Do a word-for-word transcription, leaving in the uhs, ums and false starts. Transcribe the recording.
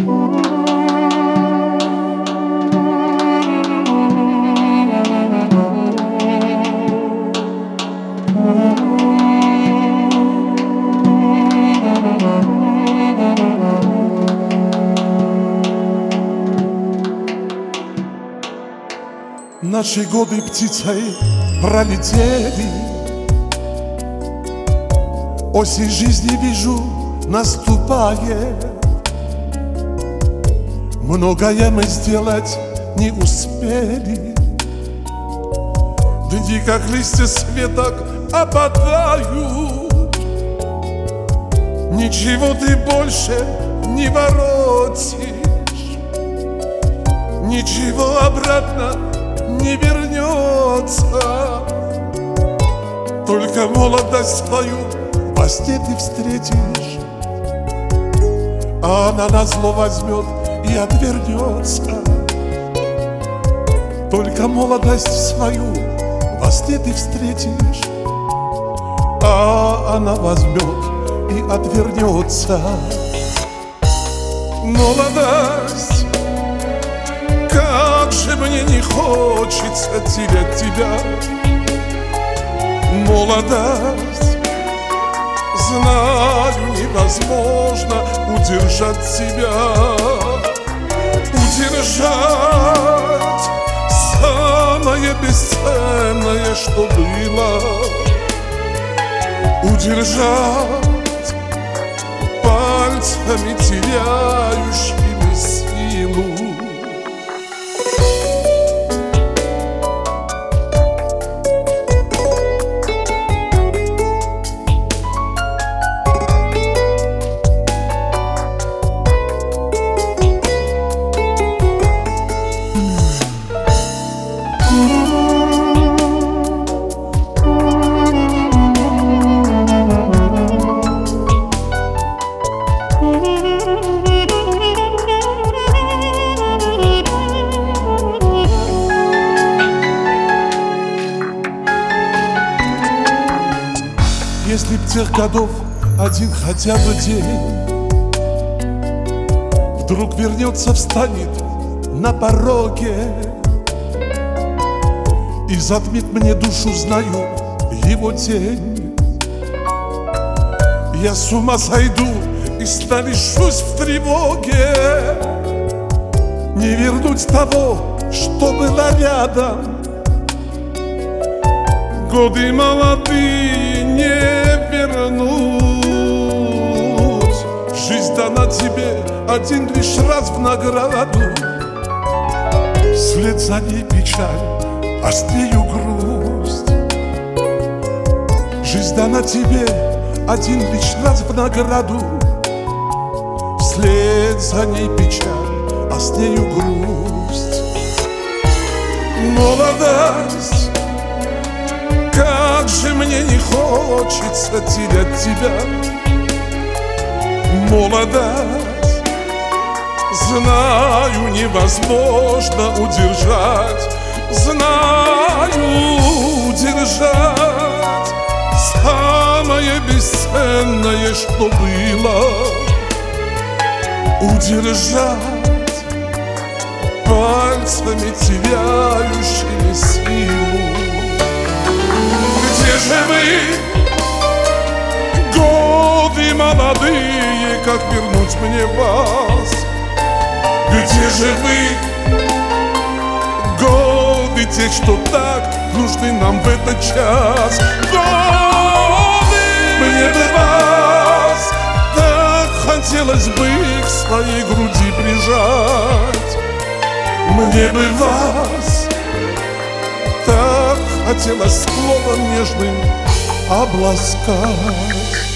Наши годы птицей пролетели, осень жизни вижу наступает. Многое мы сделать не успели, дни как листья с веток опадают. Ничего ты больше не воротишь, ничего обратно не вернется. Только молодость свою во сне ты встретишь, а она назло возьмет и отвернется. Только молодость свою во сне ты встретишь, а она возьмет и отвернется. Молодость, как же мне не хочется терять тебя. Молодость, знаю, невозможно удержать себя. Удержать самое бесценное, что было. Удержать пальцами, теряющими силу. Если б тех годов один хотя бы день вдруг вернется, встанет на пороге и затмит мне душу, знаю, его тень, я с ума сойду и станешусь в тревоге. Не вернуть того, что было рядом. Годы молодые не вернуть. Жизнь дана тебе один лишь раз в награду. Вслед за ней печаль, а с нею грусть. Жизнь дана тебе один лишь раз в награду. Вслед за ней печаль, а с нею грусть. Молодость, как же мне не хочется терять тебя. Молодость, знаю, невозможно удержать. Знаю, удержать самое бесценное, что было. Удержать пальцами, теряющими силу. Где же вы, годы молодые, как вернуть мне вас? Где же вы, годы те, что так нужны нам в этот час? Годы! Мне бы вас так хотелось бы к своей груди прижать. Мне бы вас так хотелось словом нежным обласкать.